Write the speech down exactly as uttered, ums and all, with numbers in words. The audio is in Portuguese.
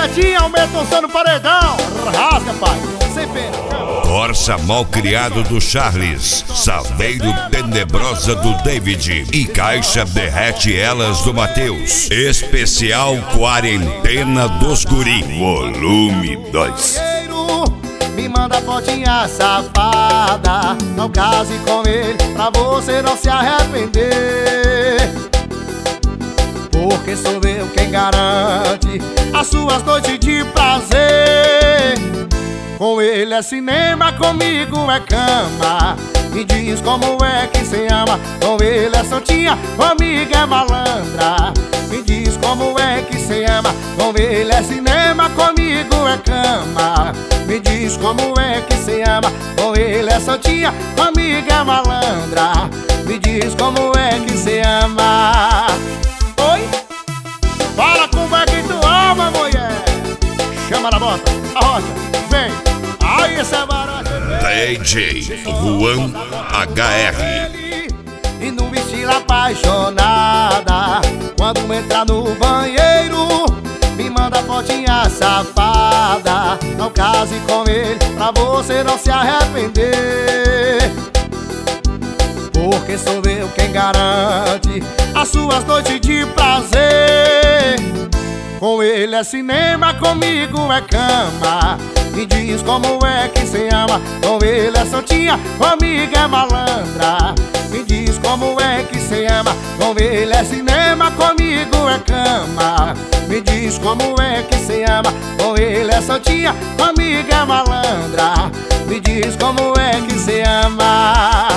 Netinho, aumenta o som no paredão. Rasga, pai, sem pena. Corsa Malcriado do Charles, Saveiro Tenebrosa do David e Caixa Derrete Elas do Matheus. Especial Quarentena dos Guri, volume dois. Me manda fotinha safada, não case com ele pra você não se arrepender. Porque sou eu quem garante as suas noites de prazer. Com ele é cinema, comigo é cama. Me diz como é que cê ama. Com ele é santinha, comigo é malandra. Me diz como é que cê ama. Com ele é cinema, comigo é cama. Me diz como é que cê ama. Com ele é santinha, comigo é malandra. Me diz como é que cê ama. Oi? Fala como é que tu ama, mulher. Chama na bota, a rocha, vem. Aí esse é barato. D J Juan H R. E no estilo apaixonada, quando entrar no banheiro, me manda fotinha safada. Não case com ele pra você não se arrepender. Porque sou eu quem garante as suas noites de prazer. Com ele é cinema, comigo é cama. Me diz como é que cê ama. Com ele é santinha, comigo é malandra. Me diz como é que cê ama. Com ele é cinema, comigo é cama. Me diz como é que cê ama. Com ele é santinha, comigo é malandra. Me diz como é que cê ama.